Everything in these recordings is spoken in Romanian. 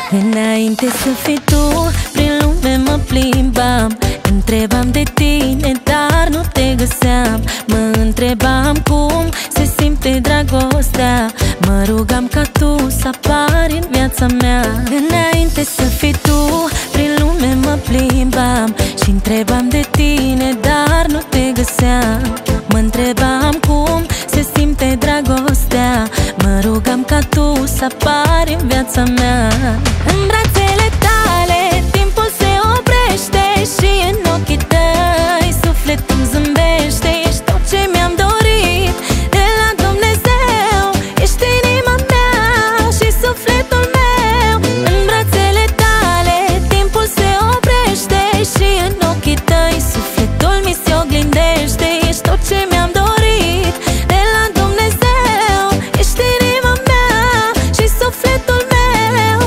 Înainte să fii tu, prin lume mă plimbam. Întrebam de tine, dar nu te găseam. Mă întrebam cum se simte dragostea. Mă rugam ca tu să apari în viața mea. Înainte să fii tu, prin lume mă plimbam și întrebam de tine, dar nu te găseam. Mă întrebam cum se simte dragostea. Mă rugam ca tu să apari în viața mea. În brațele tale timpul se oprește și în ochii tăi sufletul îmi zâmbește. Ești tot ce mi-am dorit de la Dumnezeu. Ești inima mea și sufletul meu. În brațele tale timpul se oprește și în ochii tăi sufletul mi se oglindește. Ești tot ce mi-am dorit de la Dumnezeu. Ești inima mea și sufletul meu.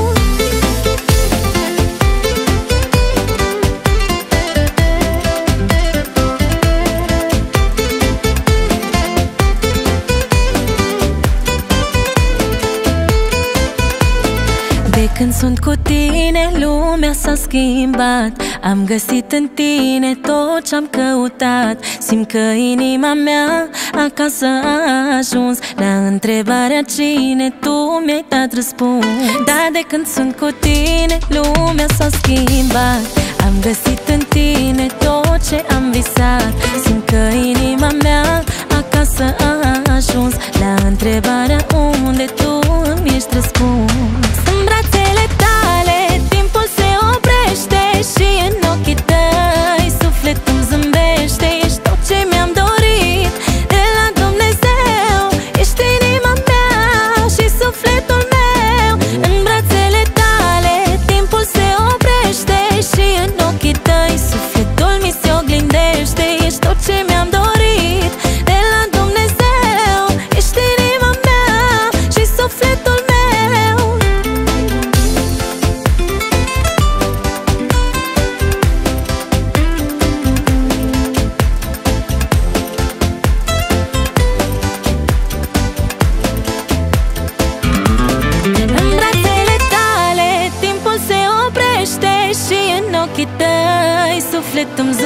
De când sunt cu tine, lumea s-a schimbat. Am găsit în tine tot ce-am căutat. Simt că inima mea acasă a ajuns. La întrebarea cine, tu mi-ai dat răspuns. Dar de când sunt cu tine, lumea s-a schimbat. Am găsit în tine tot ce am visat. Simt că inima mea acasă a ajuns. La întrebarea unde, tu îmi ești răspuns. În brațele tale timpul se oprește și în ochii tăi sufletul îmi zâmbește. Ești tot ce mi-am dorit de la Dumnezeu. Ești inima mea și sufletul meu. În brațele tale timpul se oprește și în ochii tăi sufletul mi se oglindește. Ești tot ce mi-am dorit de la Dumnezeu. Ești inima mea și sufletul meu. În brațele tale timpul se oprește și în ochii tăi sufletul îmi